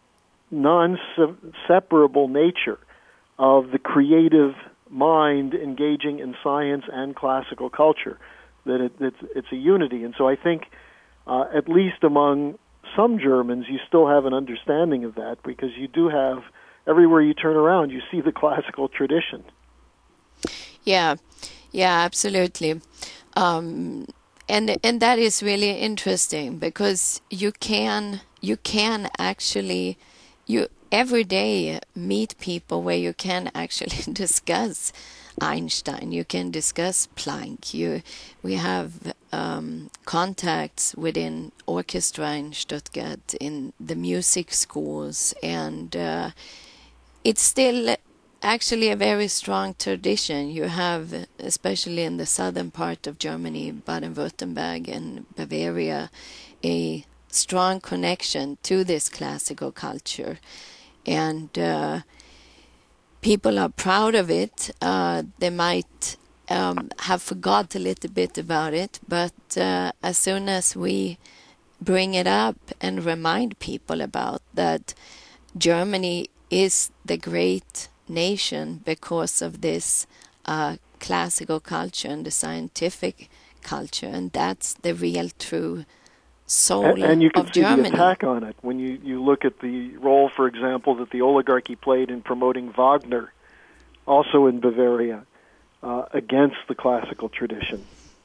non-separable nature of the creative mind engaging in science and classical culture, that it, it's, it's a unity. And so I think, uh, at least among some Germans, you still have an understanding of that, because you do have, everywhere you turn around, you see the classical tradition. Yeah, yeah, absolutely. Um, and and that is really interesting, because you can you can actually you every day meet people where you can actually discuss Einstein, you can discuss Planck. You we have um, contacts within orchestra in Stuttgart, in the music schools, and uh, it's still actually a very strong tradition. You have, especially in the southern part of Germany, Baden-Württemberg and Bavaria, a strong connection to this classical culture. And uh, people are proud of it. Uh, they might um, have forgot a little bit about it, but uh, as soon as we bring it up and remind people about that, Germany is the great nation because of this uh, classical culture and the scientific culture, and that's the real true soul of Germany. And you can see the attack on it when you, you look at the role, for example, that the oligarchy played in promoting Wagner, also in Bavaria, uh, against the classical tradition.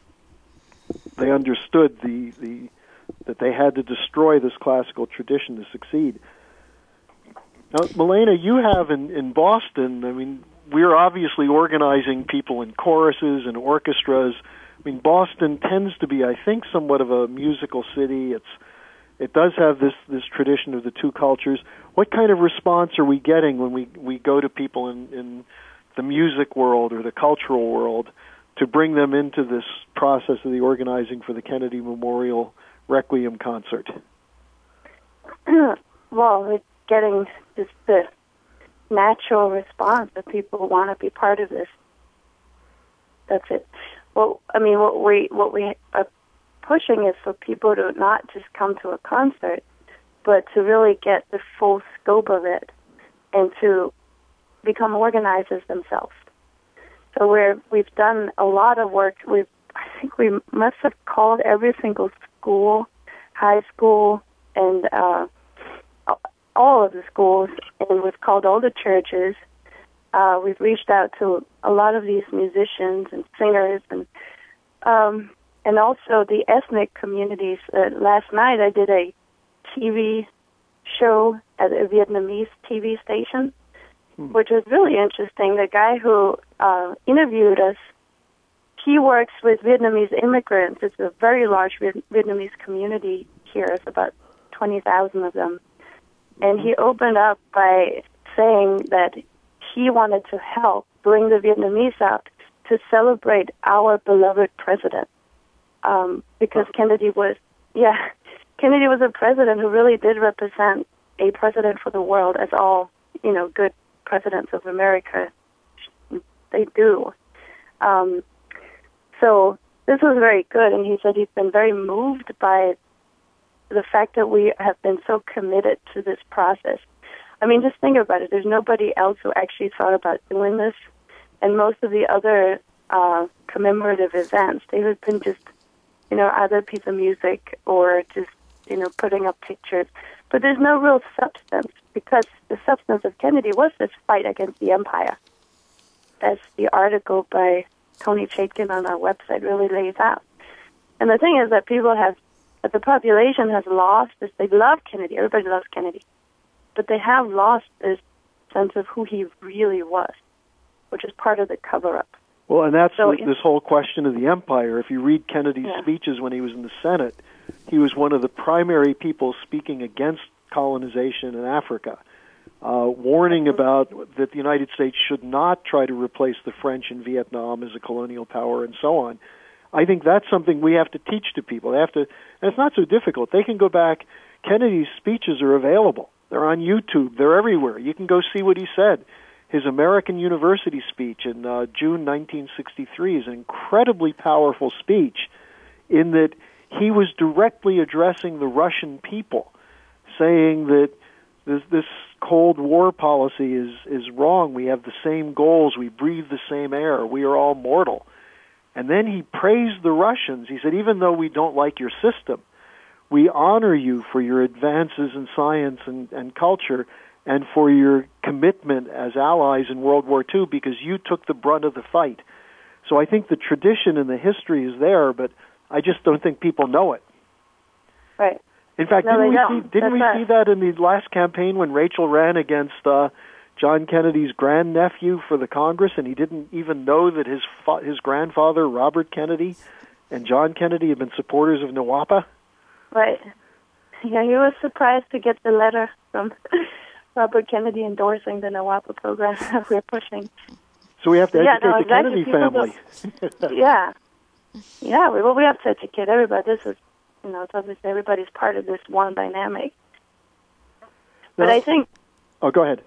They understood the, the that they had to destroy this classical tradition to succeed. Now, Milena, you have in, in Boston, I mean, we're obviously organizing people in choruses and orchestras. I mean, Boston tends to be, I think, somewhat of a musical city. It's it does have this, this tradition of the two cultures. What kind of response are we getting when we, we go to people in, in the music world or the cultural world to bring them into this process of the organizing for the Kennedy Memorial Requiem concert? Well, it's getting just the natural response that people want to be part of this. That's it. Well, I mean, what we what we are pushing is for people to not just come to a concert, but to really get the full scope of it and to become organizers themselves. So we're, we've done a lot of work. We've, I think we must have called every single school, high school, and uh, all of the schools, and we've called all the churches. Uh, we've reached out to a lot of these musicians and singers, and um, and also the ethnic communities. Uh, last night I did a T V show at a Vietnamese T V station, hmm. which was really interesting. The guy who uh, interviewed us, he works with Vietnamese immigrants. It's a very large Viet- Vietnamese community here. It's about twenty thousand of them. And he opened up by saying that he wanted to help bring the Vietnamese out to celebrate our beloved president. Um, because Kennedy was, yeah, Kennedy was a president who really did represent a president for the world, as all, you know, good presidents of America, they do. Um, so this was very good, and he said he's been very moved by the fact that we have been so committed to this process. I mean, just think about it. There's nobody else who actually thought about doing this, and most of the other uh, commemorative events, they have been just, you know, either a piece of music or just, you know, putting up pictures. But there's no real substance, because the substance of Kennedy was this fight against the empire, as the article by Tony Chaikin on our website really lays out. And the thing is that people have, that the population has lost this. They love Kennedy. Everybody loves Kennedy. But they have lost this sense of who he really was, which is part of the cover-up. Well, and that's so the, this whole question of the empire. If you read Kennedy's yeah. speeches when he was in the Senate, he was one of the primary people speaking against colonization in Africa, uh, warning mm-hmm. about that the United States should not try to replace the French in Vietnam as a colonial power and so on. I think that's something we have to teach to people. They have to, and it's not so difficult. They can go back. Kennedy's speeches are available. They're on YouTube. They're everywhere. You can go see what he said. His American University speech in uh, June nineteen sixty-three is an incredibly powerful speech in that he was directly addressing the Russian people, saying that this, this Cold War policy is, is wrong. We have the same goals. We breathe the same air. We are all mortal. And then he praised the Russians. He said, even though we don't like your system, we honor you for your advances in science and, and culture and for your commitment as allies in World War Two, because you took the brunt of the fight. So I think the tradition and the history is there, but I just don't think people know it. Right. In fact, no, didn't we, don't. see, didn't we see that in the last campaign when Rachel ran against uh, John Kennedy's grandnephew for the Congress, and he didn't even know that his fa- his grandfather, Robert Kennedy, and John Kennedy had been supporters of NWAPA? Right. Yeah, he was surprised to get the letter from Robert Kennedy endorsing the NWAPA program that we're pushing. So we have to yeah, educate no, the exactly. Kennedy People family. Go, yeah. Yeah, we, well, we have to educate everybody. This is, you know, it's obviously everybody's part of this one dynamic. But no. I think... Oh, go ahead.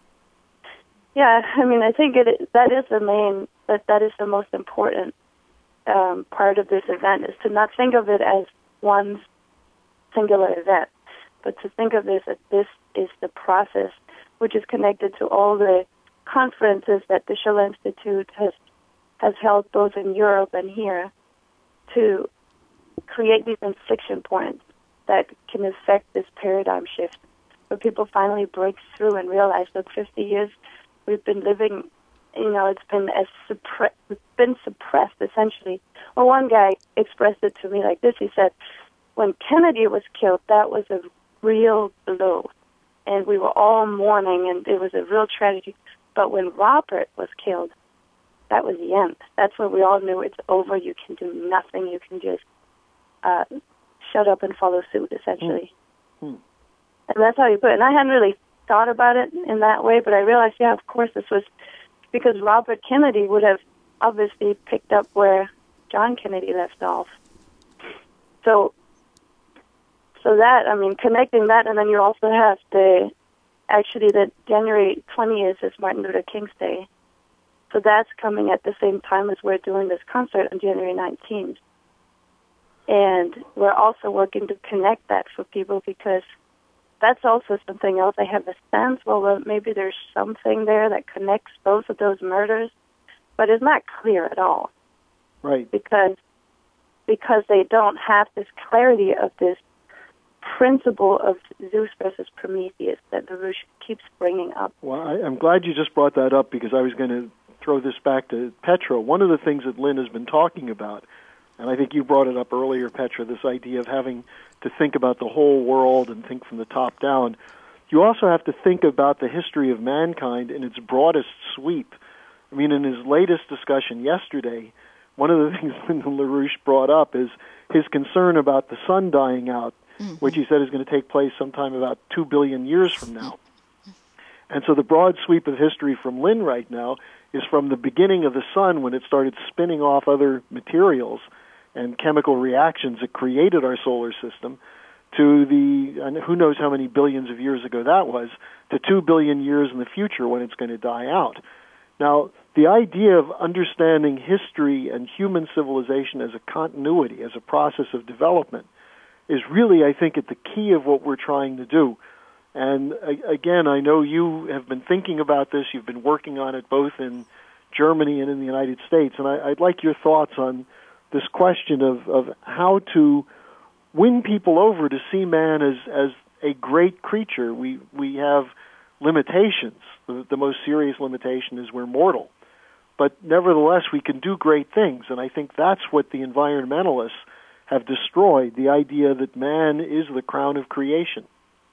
Yeah, I mean, I think it, that is the main, that that is the most important um, part of this event, is to not think of it as one singular event, but to think of this as this is the process which is connected to all the conferences that the Schiller Institute has has held both in Europe and here to create these inflection points that can affect this paradigm shift, where people finally break through and realize that fifty years we've been living, you know, it's been as suppre- it's been suppressed essentially. Well, one guy expressed it to me like this. He said, when Kennedy was killed, that was a real blow, and we were all mourning, and it was a real tragedy. But when Robert was killed, that was the end. That's when we all knew it's over. You can do nothing. You can just uh, shut up and follow suit, essentially. Mm. And that's how you put it. And I hadn't really thought about it in that way, but I realized, yeah, of course, this was because Robert Kennedy would have obviously picked up where John Kennedy left off. So, so that, I mean, connecting that, and then you also have the, actually, the January twentieth is Martin Luther King's Day. So that's coming at the same time as we're doing this concert on January nineteenth. And we're also working to connect that for people, because that's also something else. I have a sense, well, maybe there's something there that connects both of those murders, but it's not clear at all. Right. Because because they don't have this clarity of this principle of Zeus versus Prometheus that LaRouche keeps bringing up. Well, I, I'm glad you just brought that up, because I was going to throw this back to Petra. One of the things that Lynn has been talking about, and I think you brought it up earlier, Petra, this idea of having to think about the whole world and think from the top down. You also have to think about the history of mankind in its broadest sweep. I mean, in his latest discussion yesterday, one of the things Lyndon LaRouche brought up is his concern about the sun dying out, mm-hmm. which he said is going to take place sometime about two billion years from now. And so the broad sweep of history from Lynn right now is from the beginning of the sun, when it started spinning off other materials and chemical reactions that created our solar system, to the, and who knows how many billions of years ago that was, to two billion years in the future when it's going to die out. Now, the idea of understanding history and human civilization as a continuity, as a process of development, is really, I think, at the key of what we're trying to do. And again, I know you have been thinking about this. You've been working on it both in Germany and in the United States. And I, I'd like your thoughts on this question of, of how to win people over to see man as, as a great creature. We, we have limitations. The, the most serious limitation is we're mortal. But nevertheless, we can do great things. And I think that's what the environmentalists have destroyed, the idea that man is the crown of creation.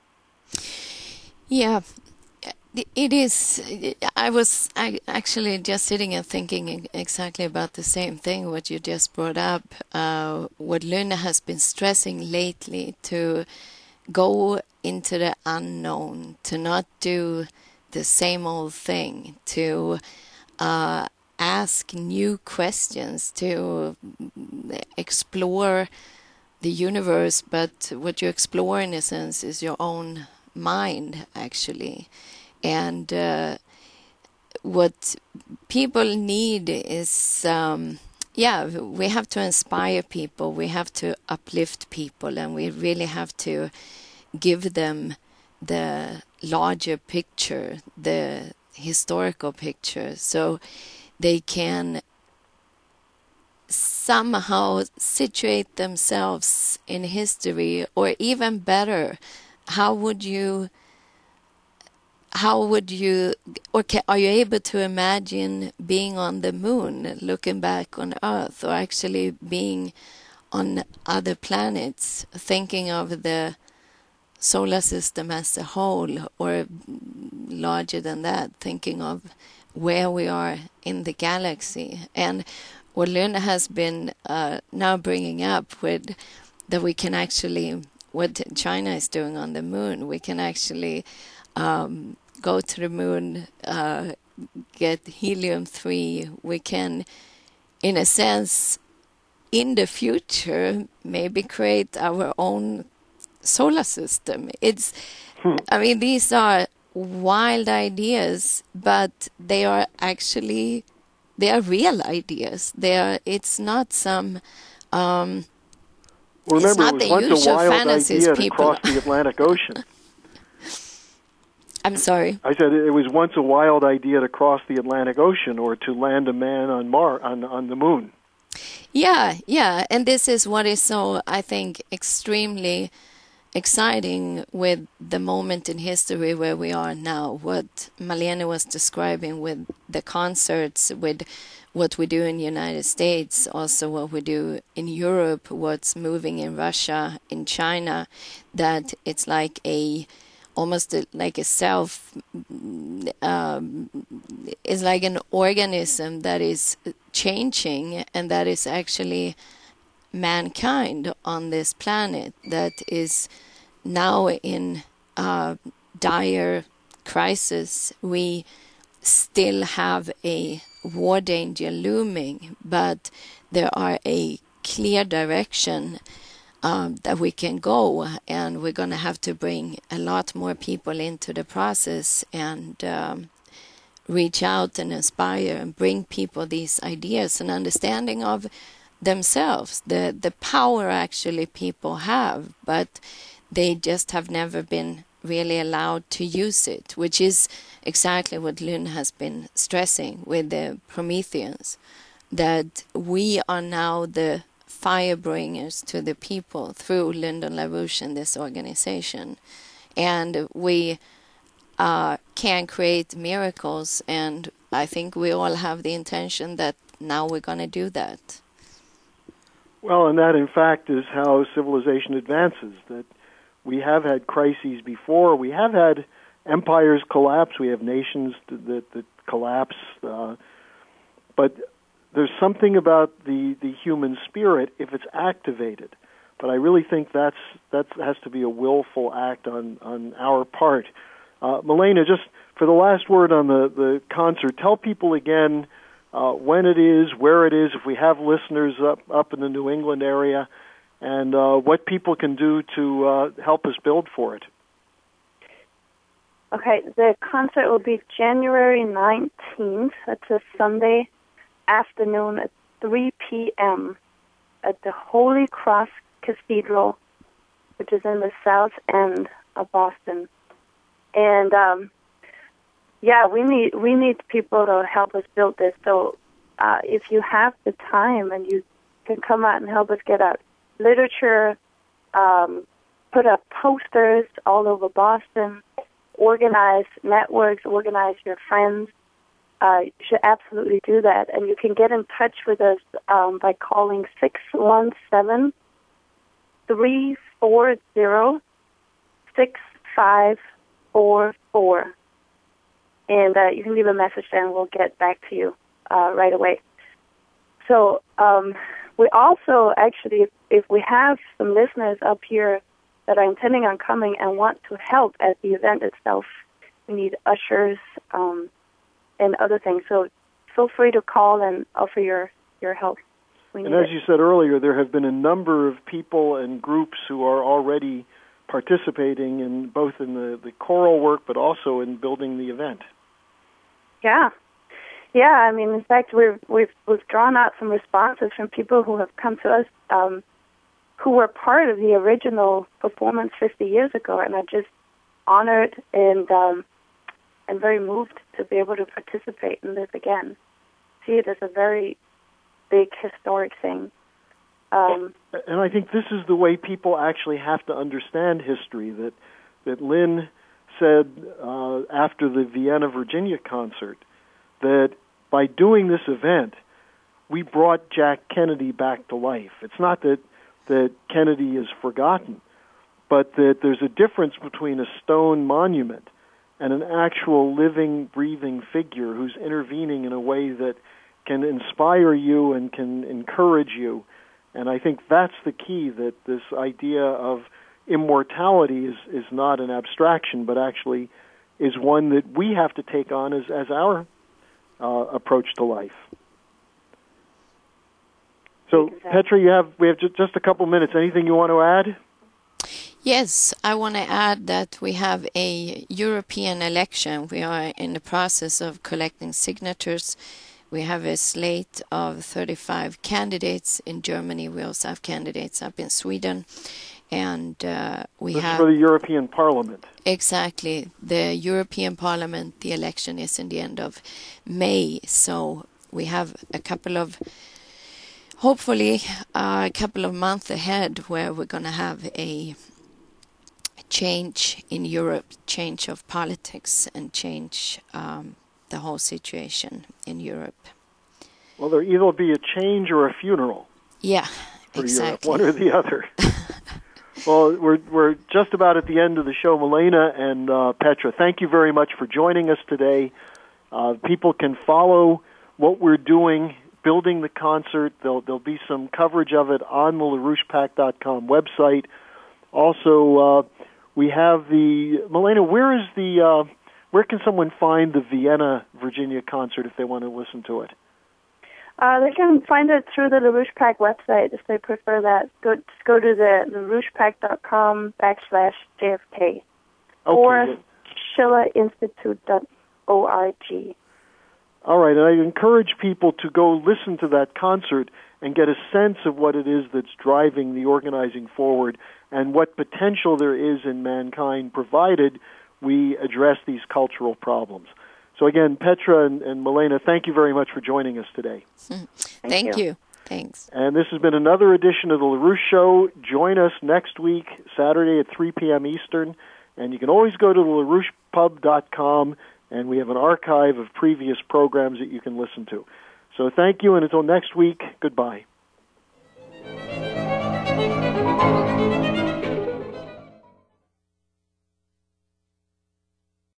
Yeah, it is. I was actually just sitting and thinking exactly about the same thing, what you just brought up, uh, what Lynn has been stressing lately, to go into the unknown, to not do the same old thing, to uh, ask new questions, to explore the universe, but what you explore in a sense is your own mind, actually. And uh, what people need is, um, yeah, we have to inspire people, we have to uplift people, and we really have to give them the larger picture, the historical picture, so they can somehow situate themselves in history. Or even better, how would you how would you or can, are you able to imagine being on the moon, looking back on Earth, or actually being on other planets, thinking of the solar system as a whole, or larger than that, thinking of where we are in the galaxy? And what Lynn has been uh, now bringing up with that we can actually, what China is doing on the moon, we can actually um, go to the moon, uh, get helium three. We can, in a sense, in the future, maybe create our own solar system. It's, hmm. I mean, these are wild ideas, but they are actually, they are real ideas. They are, it's not some, um, well, remember, it's not it was the once usual a wild fantasies idea people. to cross the Atlantic Ocean. I'm sorry? I said it was once a wild idea to cross the Atlantic Ocean, or to land a man on Mars, on, on the moon. Yeah, yeah. And this is what is so, I think, extremely exciting with the moment in history where we are now. What Malene was describing with the concerts, with what we do in the United States, also what we do in Europe, what's moving in Russia, in China, that it's like a almost a, like a self, um, it's like an organism that is changing, and that is actually mankind on this planet that is now in uh, dire crisis. We still have a war danger looming, but there are a clear direction um, that we can go, and we're going to have to bring a lot more people into the process and um, reach out and inspire and bring people these ideas and understanding of themselves, the, the power actually people have, but they just have never been really allowed to use it, which is exactly what Lynn has been stressing with the Prometheans, that we are now the fire bringers to the people through Lyndon LaRouche and this organization. And we uh, can create miracles, and I think we all have the intention that now we're going to do that. Well, and that, in fact, is how civilization advances, that we have had crises before. We have had empires collapse. We have nations that, that collapse. Uh, but there's something about the, the human spirit if it's activated. But I really think that's that has to be a willful act on, on our part. Uh, Milena, just for the last word on the, the concert, tell people again uh, when it is, where it is, if we have listeners up, up in the New England area, and uh, what people can do to uh, help us build for it. Okay, the concert will be January nineteenth. That's a Sunday afternoon at three p.m. at the Holy Cross Cathedral, which is in the south end of Boston. And um, yeah, we need we need people to help us build this. So uh, if you have the time and you can come out and help us get out literature, um, put up posters all over Boston, organize networks, organize your friends, uh, you should absolutely do that. And you can get in touch with us um, by calling six one seven, three four zero, six five four four. And uh, you can leave a message there and we'll get back to you uh, right away. So um, we also, actually, if, if we have some listeners up here that are intending on coming and want to help at the event itself, we need ushers um, and other things. So feel free to call and offer your, your help. We and as it. you said earlier, there have been a number of people and groups who are already participating in both in the, the choral work but also in building the event. Yeah. Yeah, I mean, in fact, we've, we've, we've drawn out some responses from people who have come to us um, who were part of the original performance fifty years ago, and are just honored and um, and very moved to be able to participate in this again. See it as a very big historic thing. Um, and I think this is the way people actually have to understand history, that, that Lynn said uh, after the Vienna, Virginia concert, that by doing this event, we brought Jack Kennedy back to life. It's not that, that Kennedy is forgotten, but that there's a difference between a stone monument and an actual living, breathing figure who's intervening in a way that can inspire you and can encourage you. And I think that's the key, that this idea of immortality is, is not an abstraction, but actually is one that we have to take on as, as our uh, approach to life. So, exactly. Petra, you have we have just a couple minutes. Anything you want to add? Yes, I want to add that we have a European election. We are in the process of collecting signatures. We have a slate of thirty-five candidates in Germany. We also have candidates up in Sweden. And uh, we this have... is for the European Parliament. Exactly. The European Parliament, the election is in the end of May. So we have a couple of, hopefully, uh, a couple of months ahead where we're going to have a change in Europe, change of politics, and change um, the whole situation in Europe. Well, there either will be a change or a funeral. Yeah, for exactly. Europe, one or the other. Well, we're we're just about at the end of the show, Milena and uh, Petra. Thank you very much for joining us today. Uh, people can follow what we're doing, building the concert. There'll there'll be some coverage of it on the LaRouche Pact dot com website. Also, uh, we have the Milena. Where is the uh, where can someone find the Vienna, Virginia concert if they want to listen to it? Uh, they can find it through the LaRouche Pact website if they prefer that. Go just go to the LaRouche Pact dot com backslash J F K okay. or Schiller Institute dot org. All right, and I encourage people to go listen to that concert and get a sense of what it is that's driving the organizing forward and what potential there is in mankind, provided we address these cultural problems. So again, Petra and, and Milena, thank you very much for joining us today. Thank, Thank you. you. Thanks. And this has been another edition of the LaRouche Show. Join us next week, Saturday at three p.m. Eastern. And you can always go to the larouche pub dot com, and we have an archive of previous programs that you can listen to. So thank you, and until next week, goodbye.